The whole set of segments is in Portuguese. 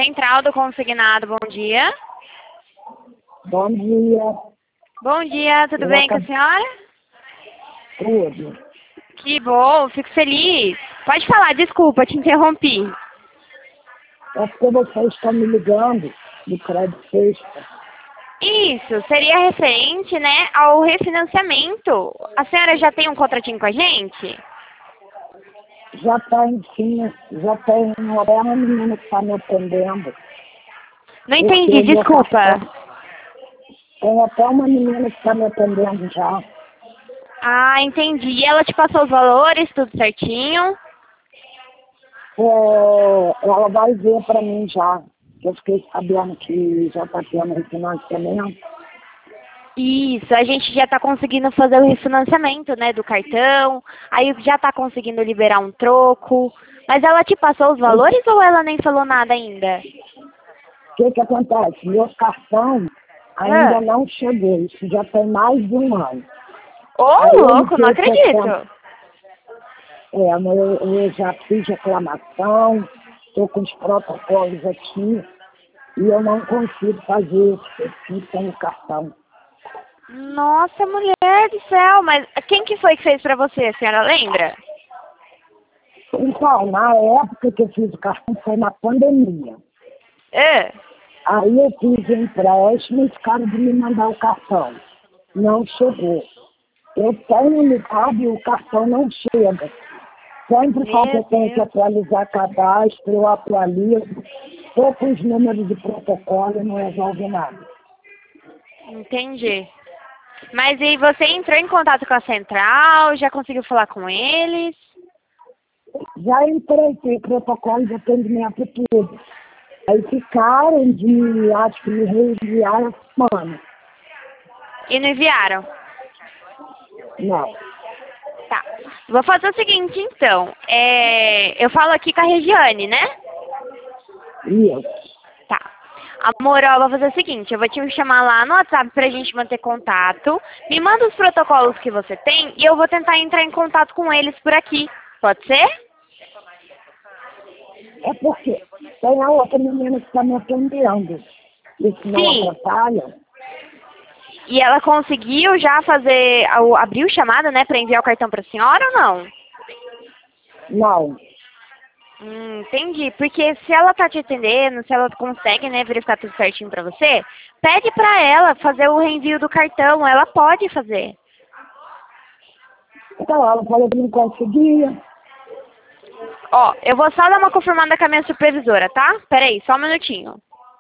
Central do Consignado, bom dia. Bom dia. Bom dia, tudo bem com a senhora? Tudo. Que bom, fico feliz. Pode falar, desculpa, te interrompi. É porque vocês estão me ligando do Crédito Sexta. Isso, seria referente, né, ao refinanciamento. A senhora já tem um contratinho com a gente? Já tem, sim, já tem até uma menina que está me atendendo. Não entendi, desculpa. Tem até uma menina que está me atendendo já. Ah, entendi. E ela te passou os valores, tudo certinho? Ela vai ver para mim já. Eu fiquei sabendo que já está tendo refinanciamento. Isso, a gente já está conseguindo fazer o refinanciamento, né, do cartão, aí já está conseguindo liberar um troco. Mas ela te passou os valores ou ela nem falou nada ainda? O que acontece? Meu cartão ainda não chegou. Isso já tem mais de um ano. Ô, louco, não acredito. Mas eu já fiz reclamação, estou com os protocolos aqui e eu não consigo fazer isso sem o cartão. Nossa, mulher do céu, mas quem que foi que fez pra você, a senhora lembra? Então, na época que eu fiz o cartão foi na pandemia. Aí eu fiz o empréstimo e ficaram de me mandar o cartão. Não chegou. Eu tenho ligado e o cartão não chega. Sempre que eu tenho que atualizar cadastro, eu atualizo. Estou com os números de protocolo e não resolve nada. Entendi. Mas e você entrou em contato com a central? Já conseguiu falar com eles? Já entrei, tem protocolo de atendimento e tudo. Aí ficaram de, acho que me reenviaram essa semana. E não enviaram? Não. Tá. Vou fazer o seguinte, então. Eu falo aqui com a Regiane, né? Isso. Tá. Amor, ó, vou fazer o seguinte, eu vou te chamar lá no WhatsApp pra gente manter contato. Me manda os protocolos que você tem e eu vou tentar entrar em contato com eles por aqui. Pode ser? É porque tem a outra menina que está me atendendo. Isso não atrapalha. E ela conseguiu já fazer, abrir o chamada, né, pra enviar o cartão pra senhora ou não? Não. Entendi. Porque se ela tá te atendendo, se ela consegue, né, verificar tudo certinho pra você, pede pra ela fazer o reenvio do cartão. Ela pode fazer. Então, ela falou que não conseguia. Ó, eu vou só dar uma confirmada com a minha supervisora, tá? Peraí, só um minutinho.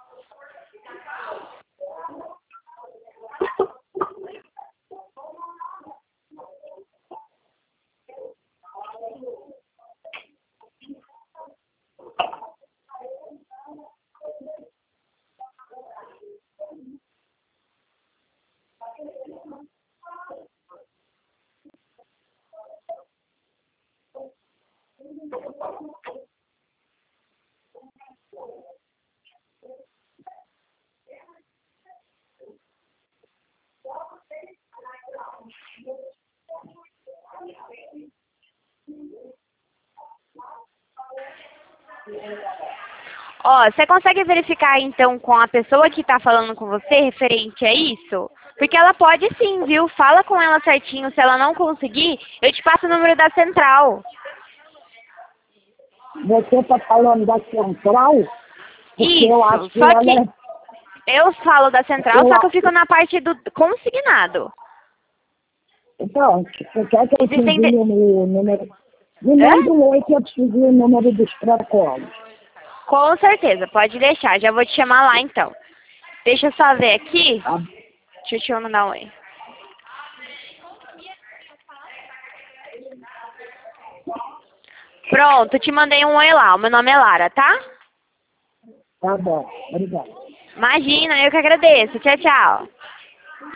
Ó, você consegue verificar então com a pessoa que tá falando com você referente a isso? Porque ela pode sim, viu? Fala com ela certinho. Se ela não conseguir, eu te passo o número da central. Você está falando da central? Porque isso, eu acho que só ela que eu falo da central, só que eu fico na parte do consignado. Então, você quer que eu te envie o número? Me manda um oi que eu te envio o número dos protocolos. Com certeza, pode deixar. Já vou te chamar lá, então. Deixa eu só ver aqui. Deixa eu te mandar um oi. Pronto, te mandei um oi lá. O meu nome é Lara, tá? Tá bom, obrigado. Imagina, eu que agradeço. Tchau, tchau.